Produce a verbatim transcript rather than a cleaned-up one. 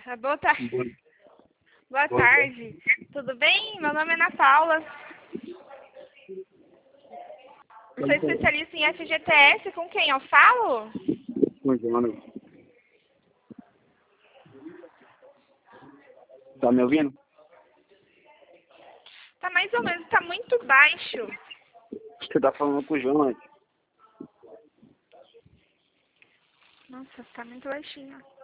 Ah, Boa tarde. Boa, Boa boa tarde. Tudo bem? Meu nome é Ana Paula. Eu sou especialista em F G T S. Com quem eu falo? com o Jonas. Tá me ouvindo? Tá mais ou menos, tá muito baixo. Você tá falando com o Jonas. Nossa, tá muito baixinho.